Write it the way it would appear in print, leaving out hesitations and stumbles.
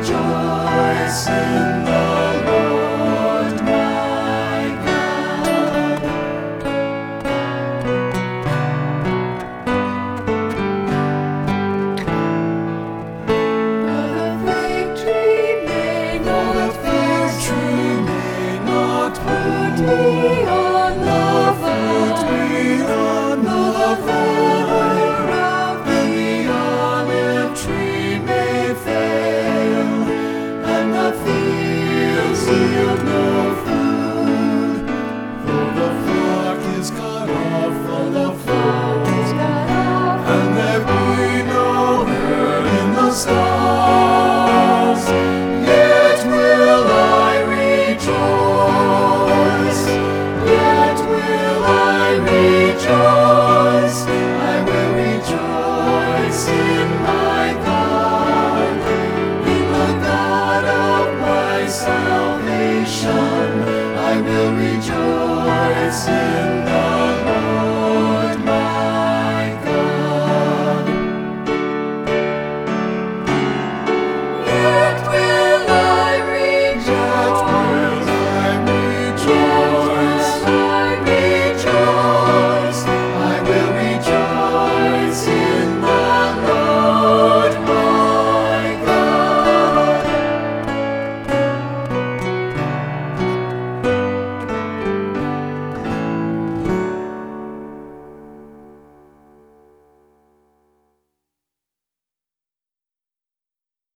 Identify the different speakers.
Speaker 1: rejoice in the Lord my God. Though the fig tree may not put me on the flower of the olive tree may fail, and the fields yield no food. Though the flock is cut off from the fold, and there be no herd in the stalls, yet will I rejoice. Yet will I rejoice. I will rejoice in my God, in the God of my salvation. I will rejoice in